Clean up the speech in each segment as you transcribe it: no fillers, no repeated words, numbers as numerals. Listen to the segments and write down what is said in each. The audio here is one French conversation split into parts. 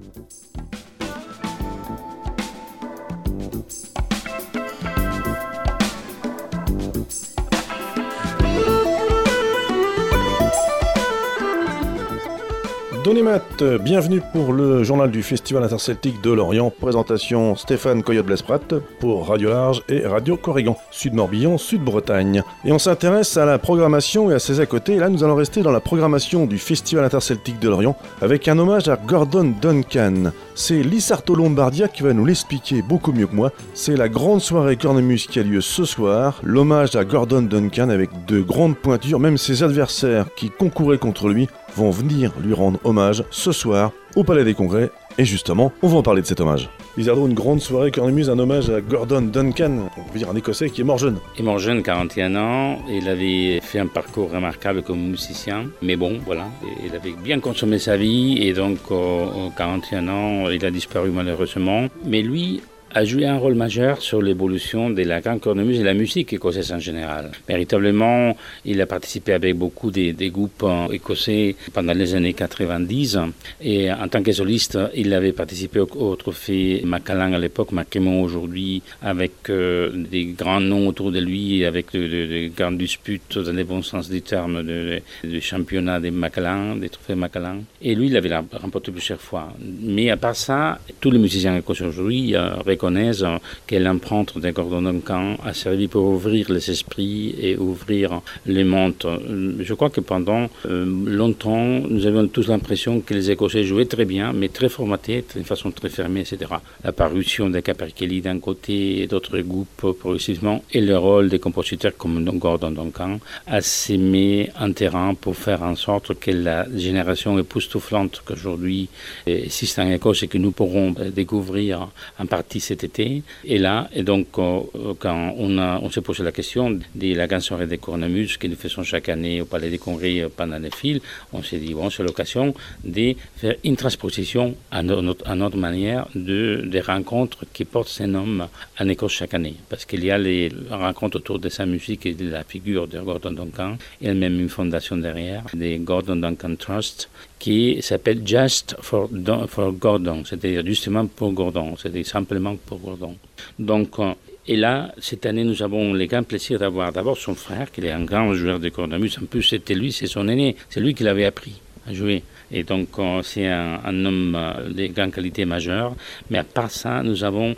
Donimat, bienvenue pour le journal du Festival interceltique de Lorient. Présentation Stéphane Coyote-Blesprat pour Radio Large et Radio Corrigan, Sud-Morbihan, Sud-Bretagne. Et on s'intéresse à la programmation et à ses à côté. Et là, nous allons rester dans la programmation du Festival interceltique de Lorient avec un hommage à Gordon Duncan. C'est Lissardo Lombardia qui va nous l'expliquer beaucoup mieux que moi. C'est la grande soirée cornemuse qui a lieu ce soir. L'hommage à Gordon Duncan avec de grandes pointures. Même ses adversaires qui concouraient contre lui vont venir lui rendre hommage ce soir au Palais des Congrès. Et justement, on va en parler de cet hommage. Lizardo, une grande soirée cornemuse, un hommage à Gordon Duncan, on veut dire un Écossais qui est mort jeune. Il est mort jeune, 41 ans. Il avait fait un parcours remarquable comme musicien. Mais bon, voilà, il avait bien consommé sa vie. Et donc, aux 41 ans, il a disparu malheureusement. Mais lui a joué un rôle majeur sur l'évolution de la grande cornemuse et la musique écossaise en général. Véritablement, il a participé avec beaucoup des groupes écossais pendant les années 90 et en tant que soliste, il avait participé au trophée Macallan à l'époque, Macrimon aujourd'hui, avec des grands noms autour de lui, avec de grandes disputes dans les bons sens du terme du championnat des Macallan, des trophées Macallan. Et lui, il l'avait remporté plusieurs fois. Mais à part ça, tous les musiciens écossais aujourd'hui reconnaissent que l'empreinte de Gordon Duncan a servi pour ouvrir les esprits et ouvrir les mondes. Je crois que pendant longtemps, nous avions tous l'impression que les Écossais jouaient très bien, mais très formatés, d'une façon très fermée, etc. L'apparition de Capercaillie d'un côté et d'autres groupes progressivement, et le rôle des compositeurs comme Gordon Duncan a sémé un terrain pour faire en sorte que la génération époustouflante qu'aujourd'hui existe en Écosse et que nous pourrons découvrir en partie cet été est là. Et donc, quand on s'est posé la question de la grande soirée des cornemuses que nous faisons chaque année au Palais des Congrès pendant les files, on s'est dit, bon, c'est l'occasion de faire une transposition à notre manière des rencontres qui portent ces noms en Écosse chaque année. Parce qu'il y a les rencontres autour de sa musique et de la figure de Gordon Duncan. Il y a même une fondation derrière, des Gordon Duncan Trust, qui s'appelle Just for Gordon, c'est-à-dire justement pour Gordon, c'est-à-dire simplement pour Gordon. Donc, et là, cette année, nous avons le grand plaisir d'avoir d'abord son frère, qui est un grand joueur de cornemuse. En plus, c'était lui, c'est son aîné, c'est lui qui l'avait appris à jouer. Et donc, c'est un homme de grande qualité majeure. Mais à part ça, nous avons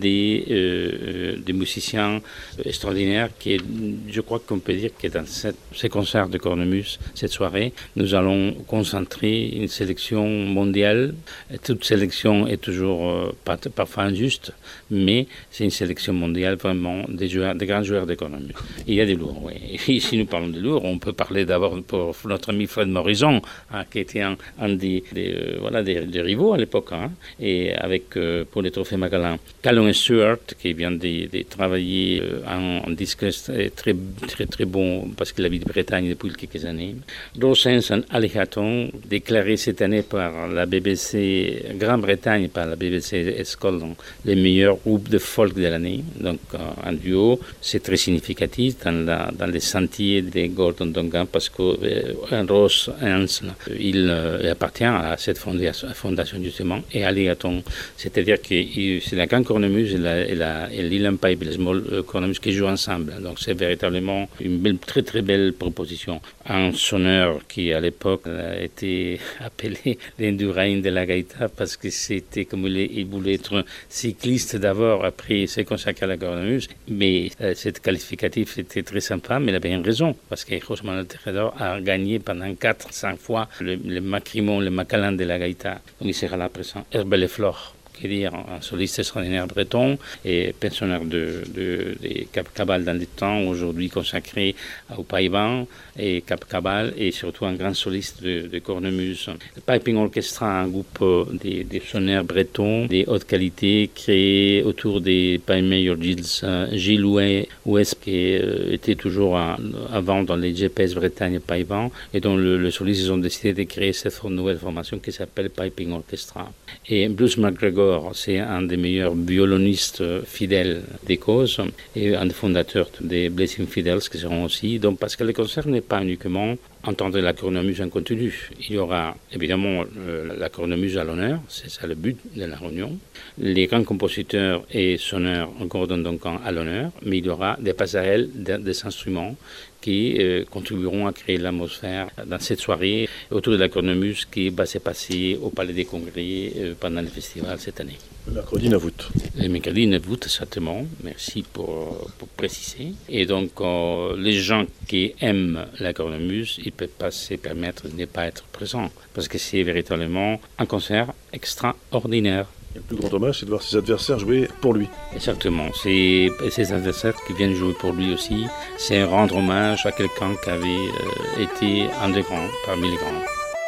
des musiciens extraordinaires qui, je crois qu'on peut dire que dans ces concerts de cornemuse, cette soirée, nous allons concentrer une sélection mondiale. Toute sélection est toujours parfois injuste, mais c'est une sélection mondiale vraiment des grands joueurs de cornemuse. Il y a des lourds, oui. Et si nous parlons de lourds, on peut parler d'abord pour notre ami Fred Morrison, qui était un des rivaux à l'époque, et avec pour les trophées Macallan, Callum Stewart qui vient de travailler en disque très très très bon parce qu'il habite Bretagne depuis quelques années. Rosens and Alligaton, déclaré cette année par la BBC Grande-Bretagne, par la BBC Scotland, les meilleurs groupes de folk de l'année. Donc un duo, c'est très significatif dans les sentiers de Gordon Duncan parce que Ross Hansen, il appartient à cette fondation justement, et Alligaton, c'est-à-dire que c'est la grande cornemuse et l'Ilan Pipe et les small cornemuse qui jouent ensemble. Donc c'est véritablement une très très belle proposition. Un sonneur qui à l'époque a été appelé l'Indurain de la gaïta parce que c'était comme il voulait être cycliste d'abord, après il s'est consacré à la cornemuse, mais cet qualificatif était très sympa, mais il avait une raison, parce que José Manuel Tejedor a gagné pendant 4-5 fois le Macrimon, le Macallan de la gaïta. Donc il sera là présent. Herbel et Flore, qui est un soliste extraordinaire breton et pensionnaire de Cap Cabal dans le temps, aujourd'hui consacré au Païban et Cap Cabal, et surtout un grand soliste de cornemuse. Le Piping Orchestra, un groupe des sonneurs bretons de haute qualité créé autour des Paimé Gilles Ouest, qui était toujours avant dans les GPS Bretagne et Païban, et dont le soliste, ils ont décidé de créer cette nouvelle formation qui s'appelle Piping Orchestra. Et Bruce McGregor, c'est un des meilleurs violonistes fidèles d'Écosse et un des fondateurs des Blessing Fiddles qui seront aussi. Donc, parce que le concert n'est pas uniquement entendre la cornemuse en continu. Il y aura évidemment la cornemuse à l'honneur, c'est ça le but de la réunion. Les grands compositeurs et sonneurs Gordon Duncan à l'honneur, mais il y aura des passerelles des instruments qui contribueront à créer l'atmosphère dans cette soirée autour de la cornemuse qui va se passer au Palais des Congrès pendant le festival cette année. Le mercredi 9 août. Le mercredi 9 août, certainement. Merci pour préciser. Et donc, les gens qui aiment la cornemuse, ils ne peuvent pas se permettre de ne pas être présents parce que c'est véritablement un concert extraordinaire. Le plus grand hommage, c'est de voir ses adversaires jouer pour lui. Exactement. C'est ses adversaires qui viennent jouer pour lui aussi. C'est rendre hommage à quelqu'un qui avait été un des grands, parmi les grands.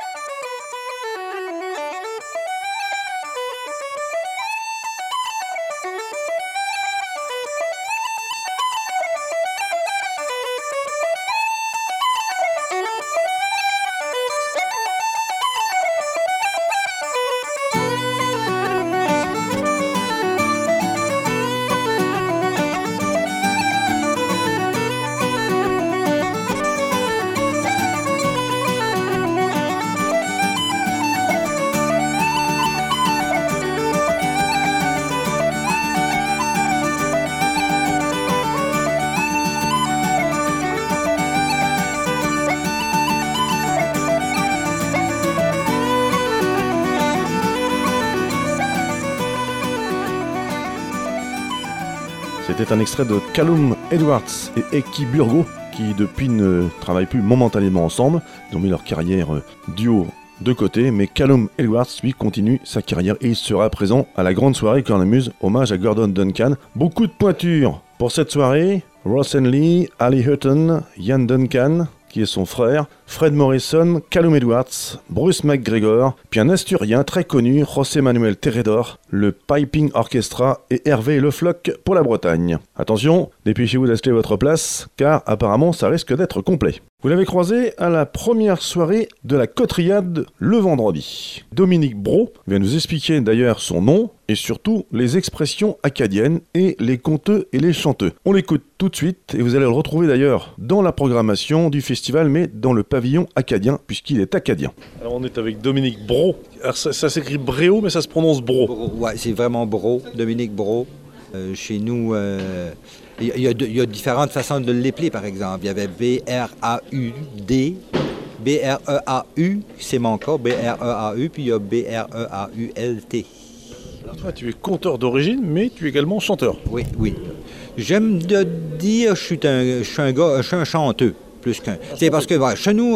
C'était un extrait de Callum Edwards et Eki Burgo, qui depuis ne travaillent plus momentanément ensemble. Ils ont mis leur carrière duo de côté, mais Callum Edwards, lui, continue sa carrière et il sera présent à la grande soirée cornemuse, hommage à Gordon Duncan. Beaucoup de pointures pour cette soirée. Ross Henley, Ali Hutton, Ian Duncan, qui est son frère, Fred Morrison, Callum Edwards, Bruce McGregor, puis un Asturien très connu, José Manuel Tejedor, le Piping Orchestra et Hervé Le Floch pour la Bretagne. Attention, dépêchez-vous d'acheter votre place, car apparemment ça risque d'être complet. Vous l'avez croisé à la première soirée de la Cotriade le vendredi. Dominique Brault vient nous expliquer d'ailleurs son nom et surtout les expressions acadiennes et les conteux et les chanteux. On l'écoute tout de suite et vous allez le retrouver d'ailleurs dans la programmation du festival, mais dans le pavillon acadien puisqu'il est acadien. Alors on est avec Dominique Brault. Alors ça s'écrit Bréau mais ça se prononce Brault. Ouais, c'est vraiment Brault, Dominique Brault. Chez nous, il y a différentes façons de l'épeler, par exemple. Il y avait B-R-A-U-D, B-R-E-A-U, c'est mon cas, B-R-E-A-U, puis il y a B-R-E-A-U-L-T. Alors toi, tu es conteur d'origine, mais tu es également chanteur. Oui, oui. J'aime de dire je suis un chanteux, plus qu'un... C'est parce que chez nous,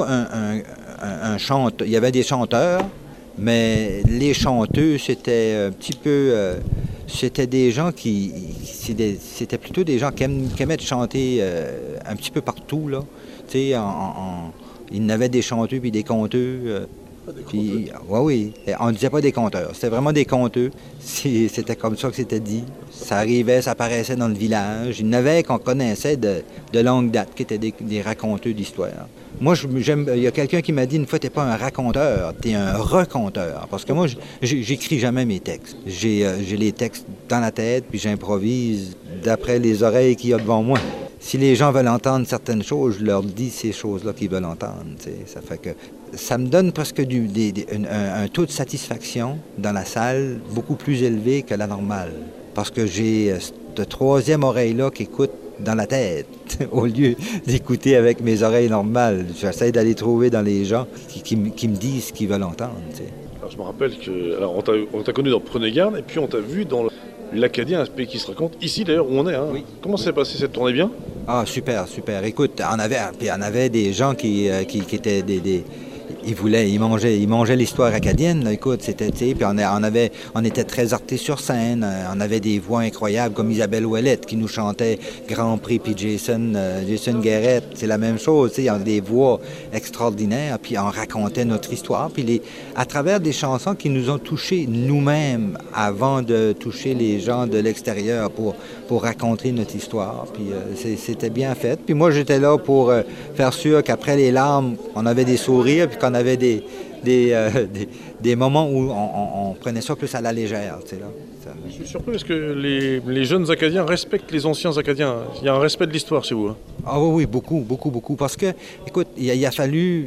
il y avait des chanteurs, mais les chanteux, c'était un petit peu... c'était des gens c'était plutôt des gens qui aimaient chanter un petit peu partout, là. Tu sais, il y avait des chanteux puis des conteux. Puis, oui. On ne disait pas des conteurs, c'était vraiment des conteux. C'était comme ça que c'était dit. Ça arrivait, ça apparaissait dans le village. Il y en avait qu'on connaissait de longue date, qui étaient des raconteux d'histoire. Moi, il y a quelqu'un qui m'a dit une fois, t'es pas un raconteur, t'es un reconteur. Parce que moi, j'écris jamais mes textes. J'ai les textes dans la tête, puis j'improvise d'après les oreilles qu'il y a devant moi. Si les gens veulent entendre certaines choses, je leur dis ces choses-là qu'ils veulent entendre. T'sais. Ça fait que ça me donne presque un taux de satisfaction dans la salle beaucoup plus élevé que la normale. Parce que j'ai cette troisième oreille-là qui écoute dans la tête, au lieu d'écouter avec mes oreilles normales. J'essaie d'aller trouver dans les gens qui me disent ce qu'ils veulent entendre. T'sais. Alors, je me rappelle que on t'a connu dans Prenez Garde, et puis on t'a vu dans l'Acadien, un pays qui se raconte, ici d'ailleurs où on est. Hein. Oui. Comment s'est passé cette tournée bien? Ah, super, super. Écoute, on avait des gens qui étaient des ils mangeaient l'histoire acadienne, là. Écoute, c'était, tu sais, puis on était très artés sur scène, on avait des voix incroyables comme Isabelle Ouellette qui nous chantait Grand Prix, puis Jason Guérette, c'est la même chose, tu sais, on avait des voix extraordinaires, puis on racontait notre histoire, puis à travers des chansons qui nous ont touchés nous-mêmes avant de toucher les gens de l'extérieur pour raconter notre histoire, puis c'était bien fait. Puis moi, j'étais là pour faire sûr qu'après les larmes, on avait des sourires, puis qu'on avait des moments où on prenait ça plus à la légère. Tu sais, là. Je suis surpris parce que les jeunes Acadiens respectent les anciens Acadiens. Il y a un respect de l'histoire chez vous. Hein. Ah oui, beaucoup. Parce que, écoute, il a fallu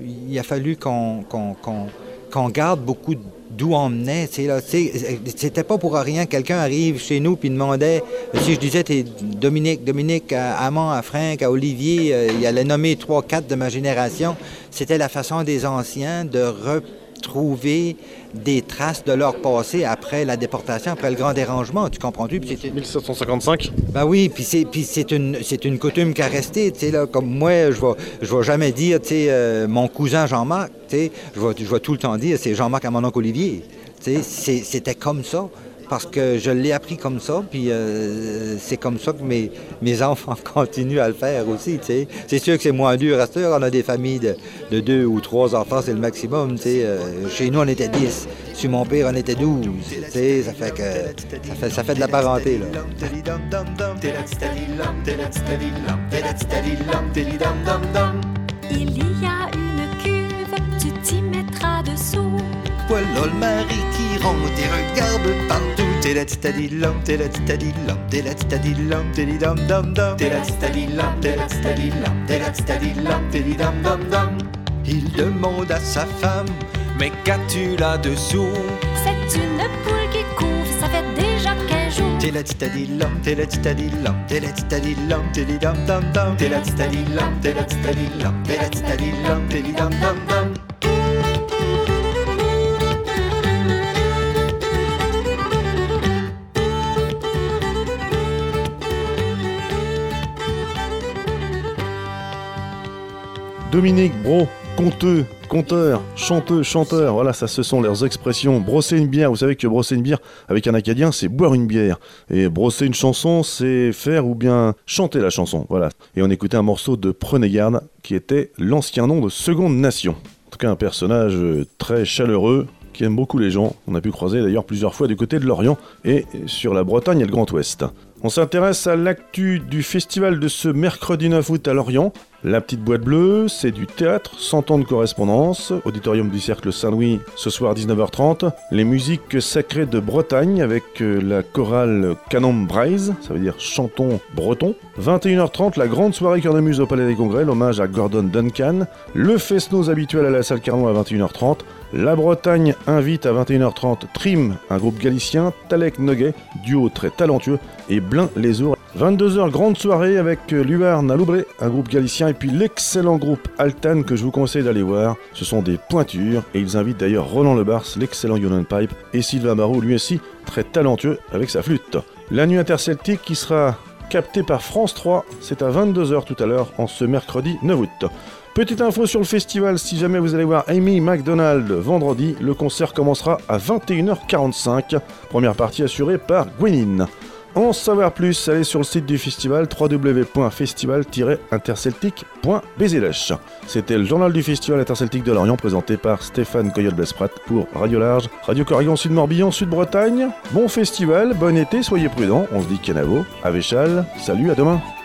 qu'on garde beaucoup d'où on venait. C'était pas pour rien. Quelqu'un arrive chez nous puis demandait, si je disais, t'es Dominique, à Amand, à Franck, à Olivier, il allait nommer 3-4 de ma génération. C'était la façon des anciens de retrouver des traces de leur passé après la déportation, après le grand dérangement, tu comprends-tu? 1755? Ben oui, puis c'est une coutume qui a resté, tu sais, là, comme moi, je vais jamais dire, tu sais, mon cousin Jean-Marc, tu sais, je vais tout le temps dire, c'est Jean-Marc à mon oncle Olivier, tu sais, c'était comme ça, parce que je l'ai appris comme ça, puis c'est comme ça que mes enfants continuent à le faire aussi, tu sais. C'est sûr que c'est moins dur à cette heure, on a des familles de 2 ou 3 enfants, c'est le maximum, tu sais. Chez nous, on était 10. Sur mon père, on était 12. Tu sais, ça fait que ça fait de la parenté, là. Il y a une cuve, tu t'y mettras dessous. Voilà le mari qui rentre et regarde partout. T'es la titadilam, t'es la titadilam, t'es la titadilam, t'es li dam dam dam. T'es la titadilam, t'es la titadilam, t'es la titadilam, t'es li dam dam dam. Il demande à sa femme, mais qu'as-tu là-dessous? C'est une poule qui couve, ça fait déjà 15 jours. T'es la titadilam, t'es la titadilam, t'es la titadilam, t'es li dam dam dam. T'es la titadilam, t'es la titadilam, t'es la titadilam, t'es li dam dam dam. Dominique Brault, conteur, chanteur, voilà, ça ce sont leurs expressions. Brosser une bière, vous savez que brosser une bière avec un Acadien, c'est boire une bière. Et brosser une chanson, c'est faire ou bien chanter la chanson, voilà. Et on écoutait un morceau de Prenez Garde, qui était l'ancien nom de Seconde Nation. En tout cas, un personnage très chaleureux, qui aime beaucoup les gens. On a pu croiser d'ailleurs plusieurs fois du côté de l'Orient et sur la Bretagne et le Grand Ouest. On s'intéresse à l'actu du festival de ce mercredi 9 août à Lorient. La Petite Boîte Bleue, c'est du théâtre, 100 ans de correspondance, auditorium du Cercle Saint-Louis, ce soir 19h30. Les musiques sacrées de Bretagne avec la chorale Canon Braise, ça veut dire chantons breton. 21h30, la grande soirée cœur de muse au Palais des Congrès, l'hommage à Gordon Duncan. Le Fest-Noz habituel à la salle Carnot à 21h30. La Bretagne invite à 21h30 Trim, un groupe galicien, Talek Noguet, duo très talentueux, et Blain-les-Ours. 22h, grande soirée avec Luarn à Loubré, un groupe galicien, et puis l'excellent groupe Altan que je vous conseille d'aller voir. Ce sont des pointures, et ils invitent d'ailleurs Roland Lebars, l'excellent Yonan Pipe, et Sylvain Barou, lui aussi très talentueux avec sa flûte. La nuit interceltique qui sera captée par France 3, c'est à 22h tout à l'heure, en ce mercredi 9 août. Petite info sur le festival, si jamais vous allez voir Amy MacDonald vendredi, le concert commencera à 21h45, première partie assurée par Gwenin. En savoir plus, allez sur le site du festival www.festival-interceltique.bzlh. C'était le journal du Festival Interceltique de Lorient présenté par Stéphane Coyote-Blesprat pour Radio Large, Radio Corrigan Sud-Morbihan, Sud-Bretagne. Bon festival, bon été, soyez prudents, on se dit canavo, à Véchal, salut, à demain.